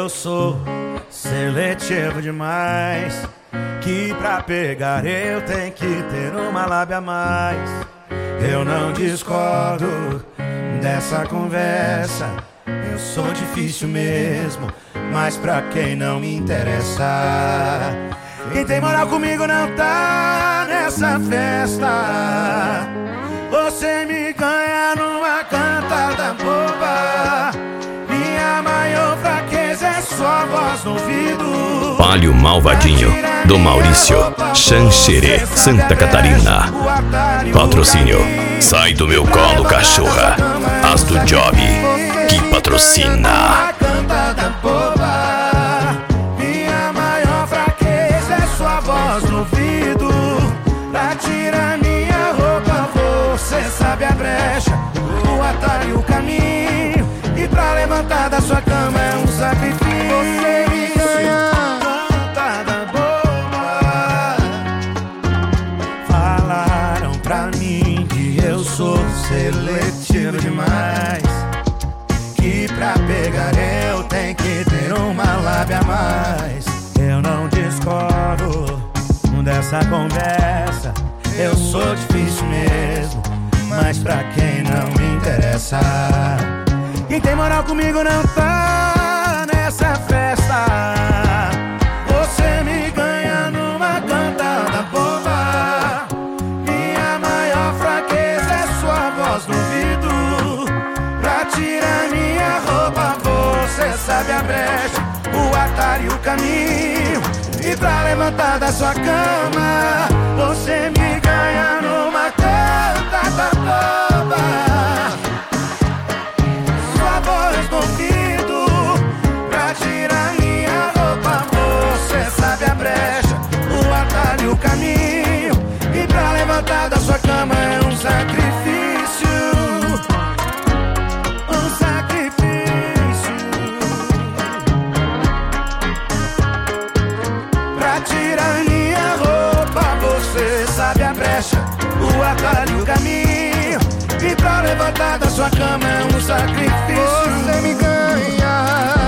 eu sou seletivo demais, que pra pegar eu tenho que ter uma lábia a mais. Eu não discordo dessa conversa, eu sou difícil mesmo, mas pra quem não me interessa. Quem tem moral comigo não tá nessa festa. Você me ganha numa cantada boba. Minha maior fraqueza é sua voz no ouvido. Palio Malvadinho, do Maurício, Xanxerê, Santa Catarina. Patrocínio Sai do Meu Colo, Cachorra. As do Job, que patrocina. Minha maior fraqueza é sua voz no ouvido. Pra tirar minha roupa você sabe a brecha, o atalho e o caminho. E pra levantar da sua cama é um sacrifício. Você me ganha cantada boba. Falaram pra mim que eu sou seletivo demais, que pra pegar eu tenho que ter uma lábia a mais. Eu não discordo dessa conversa, eu sou difícil mesmo, mas pra quem não me interessa. Quem tem moral comigo não tá nessa festa. Você me ganha numa cantada boba. Minha maior fraqueza é sua voz no ouvido. Pra tirar minha roupa você sabe a brecha, o atalho e o caminho. E pra levantar da sua cama você me ganha numa cantada boba. Sua voz no ouvido. Pra tirar minha roupa você sabe a brecha, o atalho e o caminho. E pra levantar da sua cama é um sacrifício. Um sacrifício. Pra tirar minha roupa você sabe a brecha, o atalho e o caminho. E pra levantar da sua cama é um sacrifício. Você me ganha